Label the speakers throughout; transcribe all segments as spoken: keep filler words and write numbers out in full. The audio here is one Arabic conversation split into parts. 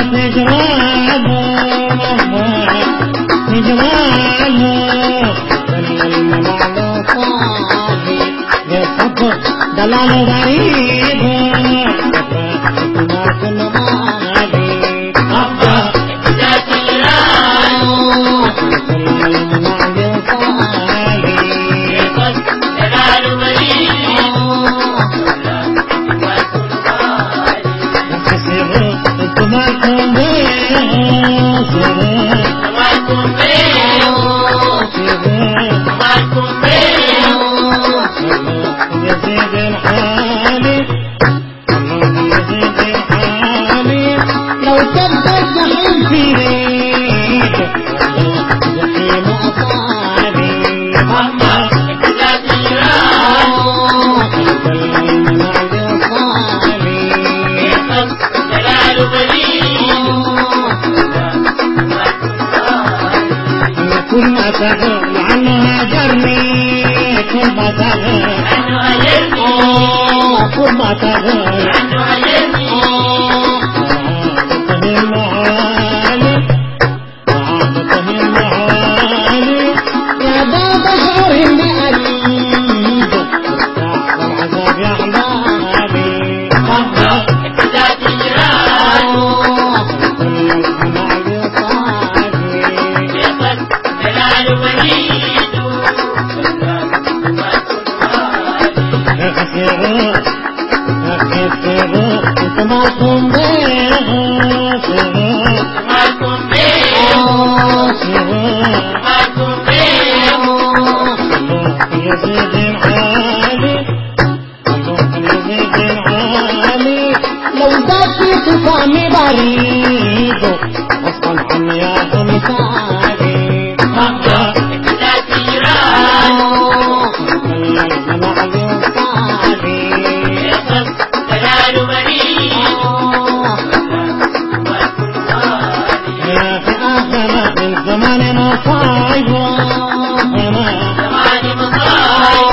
Speaker 1: دلال غريب كل ما تغل عنه هاجرني كل ما تغل عنه هاجرني كل ما تغل عنه هاجرني عادته المعالي عادته المعالي يا باب شعور بأريد استعصى العذاب يا حبابي الله ابتدات جيران معكم بيه معكم بيه معكم بيه يزيد العالي يزيد العالي لو ذاكي تفهمي بريد اصلا عم يا مثالي مهما ابتدات جيران زماني مصايب زماني مصايب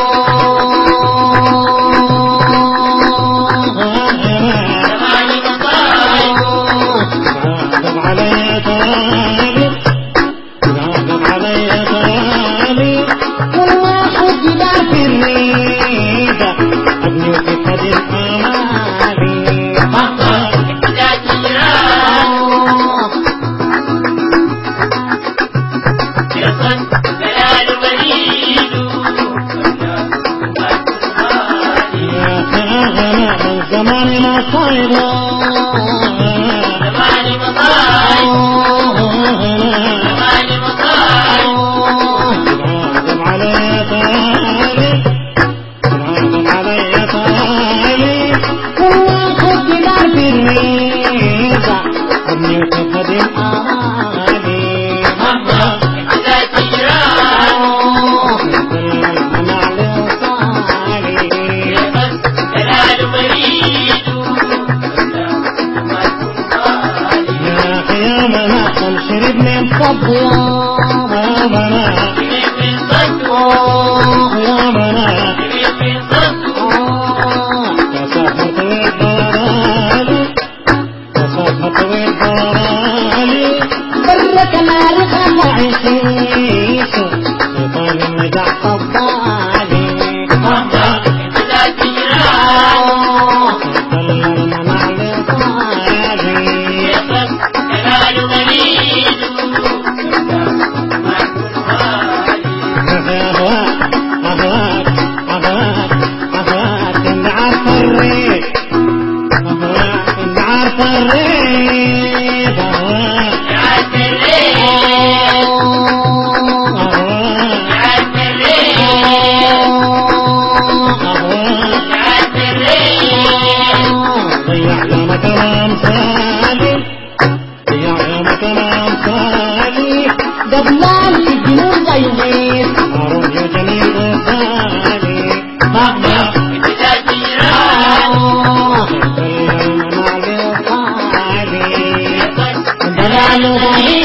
Speaker 1: زماني مصايب غاضب علي طالب غاضب علي طالب والواحد يدار في الريدة ابني وفقد الامالي مهما ابتدات جيران زماني مصايب زماني مصايب زماني مصايب غاضب علي طالب غاضب علي طالب والواحد يدار في الريدة ابني وفقد الامالي مهما ابتدات جيران شرب من فض يا منا شرب من فض يا منا شرب من فض تسافرت والضلالي تسافرت والضلالي برك نار خلع عيشيش شيطان النجاح فضالي مهما ابتدات جيران تكلم مع لطالي دلال غريب دبلالي جنون غيظ هارون يا جميل غزالي مهما ابتدات جيران دلال غريب